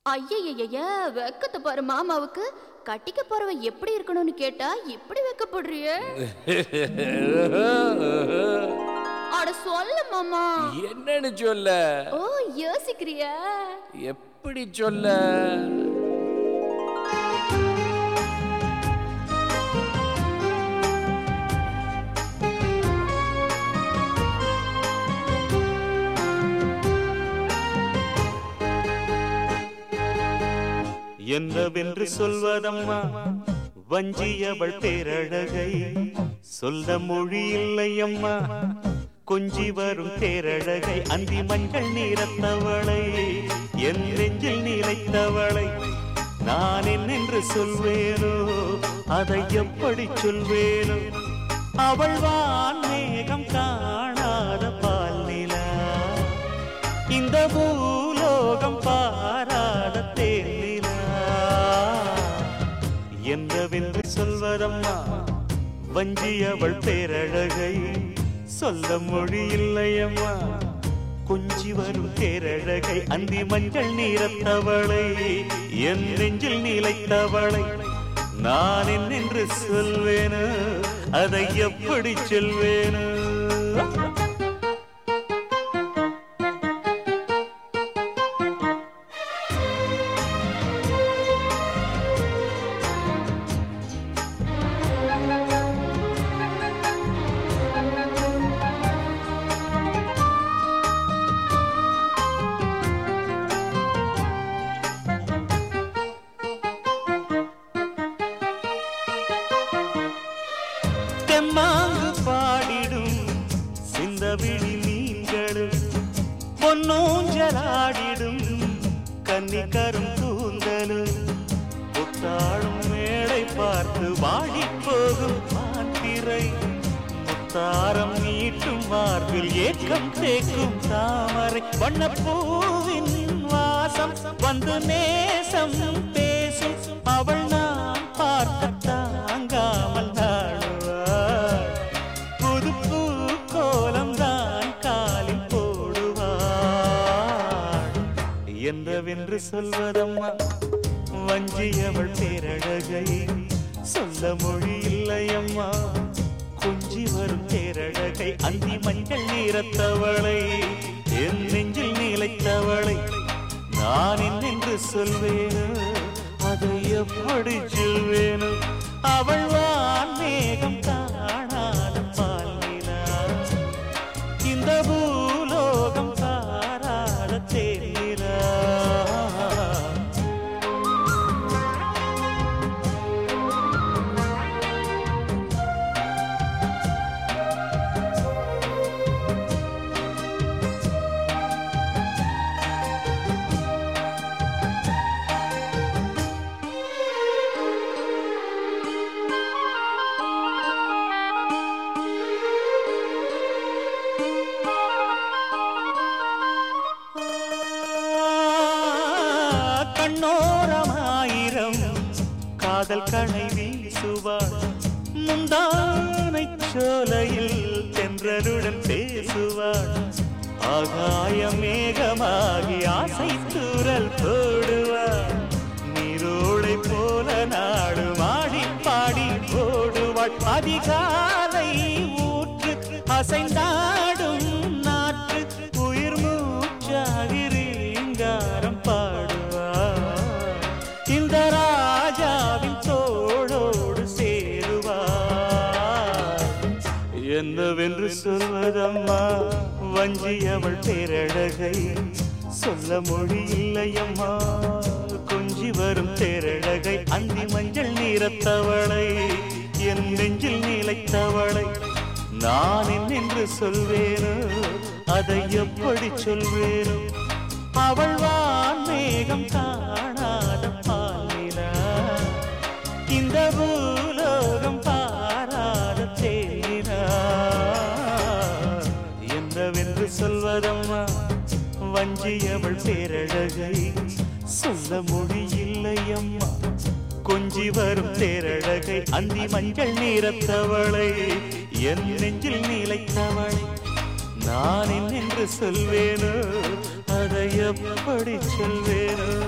ஐயய்ய வெக்கத்தை பாரு மாமாவுக்கு. கட்டிக்க போறவ எப்படி இருக்கணும்னு கேட்டா இப்படி வெக்கப்படுறிய? அட சொல்ல மாமா. என்னன்னு சொல்ல? ஓ யோசிக்கிறியா? எப்படி சொல்ல? என்னவென்று சொல்வதம்மா வஞ்சியவள் பேரழகை, சொல்ல மொழி இல்லையம்மா கொஞ்சி வரும் பேரழகை. அந்தி மஞ்சள் நீரத்தவளை, என் நெஞ்சில் நிலைத்தவளை நான் என்னென்று சொல்வேனோ, அதை எப்படி சொல்வேனோ. அவள் வான் மேகம் காணாத பால் நிலா, இந்த பூலோகம் பாராத தேனிலா. என்னவென்று சொல்வதம்மா வஞ்சியவள் பேரழகை, சொல்ல மொழி இல்லையம்மா கொஞ்சி வரும் பேரழகை. அந்தி மஞ்சள் நீரத்தவளை, என் நெஞ்சில் நிலைத்தவளை நான் என்னென்று சொல்வேனோ, அதை எப்படி சொல்வேனோ. தெம்மாங்கு பாடிடும் சிந்தவிழி மீன்களும், பொன்னூஞ்சலாடிடும் கன்னிக்கரும் கூந்தலும், புத்தாளும் மேடை பார்த்து வாடி போகும் மாத்திரை, முத்தாரம் நீட்டும் மார்பில் ஏக்கம் தேக்கும் தாமரை, வண்ணப்பூவின் வாசம் வந்து நேசம் பேசும், அவள் நான் பார்க்க தாங்காமல் நாடுவாள், புது பூ கோலம் தான் காலில் போடுவாள். என்னவென்று சொல்வதம்மா வஞ்சியவள் பேரழகை, சொல்ல மொழி இல்லையம்மா கொஞ்சி வரும் பேரழகை. அந்தி மஞ்சள் நீரத்தவளை, என் நெஞ்சில் நிலைத்தவளை நான் என்னென்று சொல்வேனோ, அதை எப்படி சொல்வேனோ. அவள் வான் மேகம் காணாத பால் நிலா, இந்த பூலோகம் பாராத தேனிலா. கண்ணோரமாயிரம் காதல் கணை வீசுவாள், முந்தானை சோலையில் தென்றலுடன் பேசுவாள், ஆகாய மேகமாகி ஆசை தூரல் போடுவாள், நீரோடை போல நாடு மாடி பாடி போடுவாள், அதிகாலை ஊற்று அசைந்தாடும் நாற்று உயிர் மூச்சாகி ரீங்காரம் பாடுவாள், இந்த ராஜாவின் தோளோடு சேருவாள். என்னவென்று சொல்வதம்மா வஞ்சியவள் பேரழகை, சொல்ல மொழி இல்லையம்மா கொஞ்சி வரும் பேரழகை. அந்தி மஞ்சள் நீரத்தவளை, என் நெஞ்சில் நிலைத்தவளை நான் என்னென்று சொல்வேனோ, அதை எப்படி சொல்வேனோ. அவள் வான் மேகம் காணாத பால் நிலா, இந்த பூலோகம் பாராத தேனிலா. என்னவென்று சொல்வதம்மா வஞ்சியவள் பேரழகை, சொல்ல மொழி இல்லையம்மா கொஞ்சி வரும் தேரழகை. அந்தி மஞ்சள் நீரத்தவளை, என் நெஞ்சில் நிலைத்தவளை நான் என்னென்று சொல்வேனோ, அதை எப்படி சொல்வேனோ.